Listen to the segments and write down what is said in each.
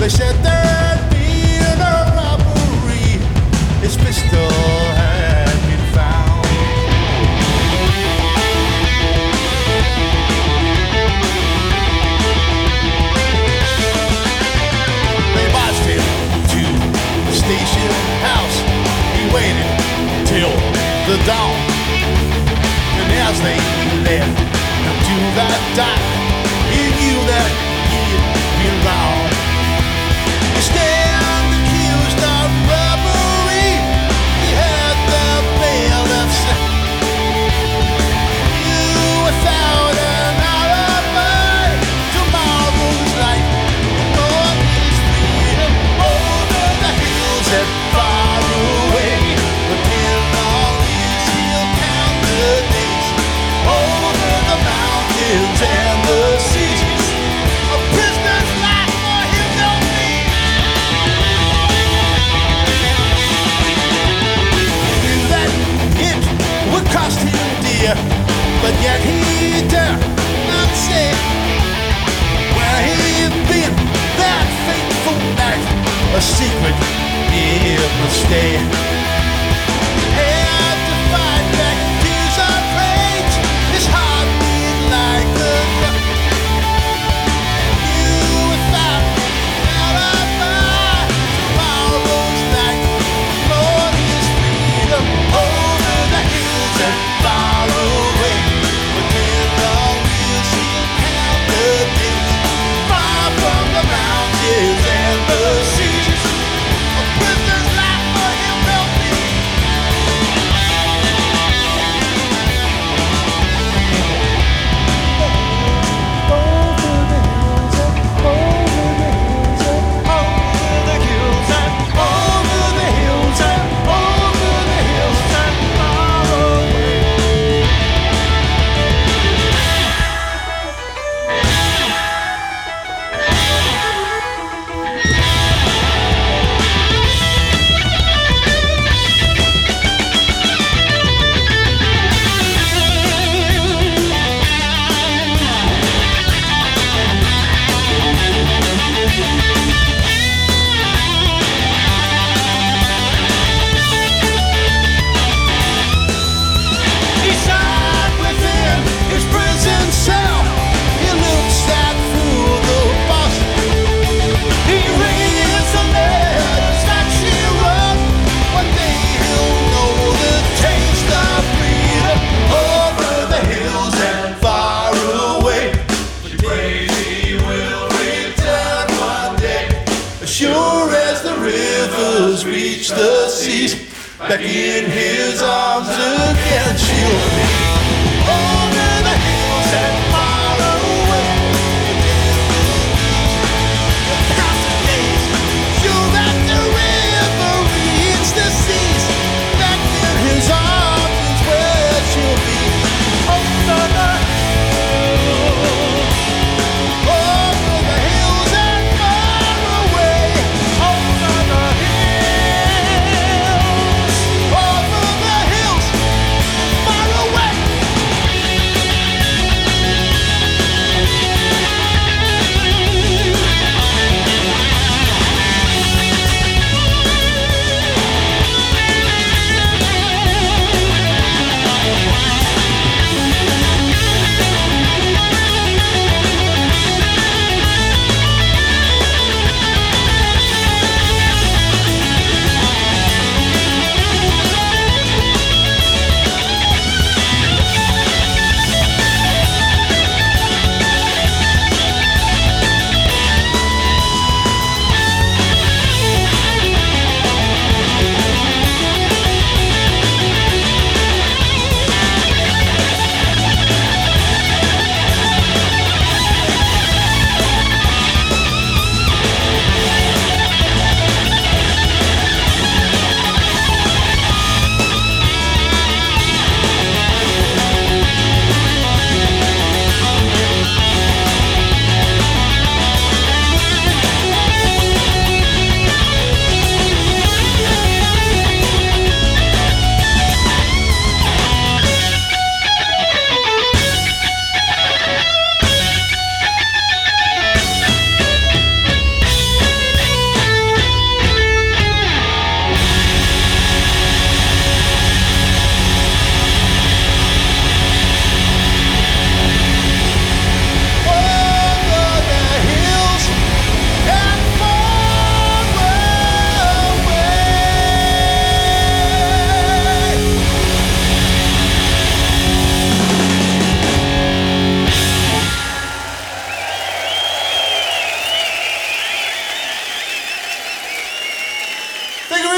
They said there'd been a robbery. His pistol had been found. They marched him to the station house. He waited till the dawn, and as they left him to that dock, he knew that he'd been wrong. He stand accused of robbery. He had the bailiffs. You without an alibi. Tomorrow's light, morning's freedom. Over the hills and far away. The pinball is, he'll count the days. Over the mountains and the seas. A prisoner's life for him don't mean. He knew that it would cost him dear, but yet he dare not say where he'd been that fateful night. A secret it must stay. Had to fight back tears of rage. His heart beat like a drum. You without alibi. Tomorrow's night, Lord is freedom. Over the hills and far away. But when all is, he'll count the days. Far from the mountains and the seas. A prisoner's life for him will be. Over the hills and over the hills and over the hills and over the hills and over the hills and far away. He sat within his prison cell. He looks at through the bars. He reads the letters that she wrote. One day he'll know the taste of freedom. Over the hills and far away. He prays he will return one day. As sure as the rivers reach the seas, back in his arms again she'll be. Over the hills and far away. Across the days, sure that the river reach the seas, back in his arms is where she'll be. Over the hills, over the hills and far away. Over the hills, far away.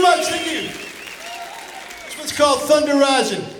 much. Thank you. This one's called Thunder Rising.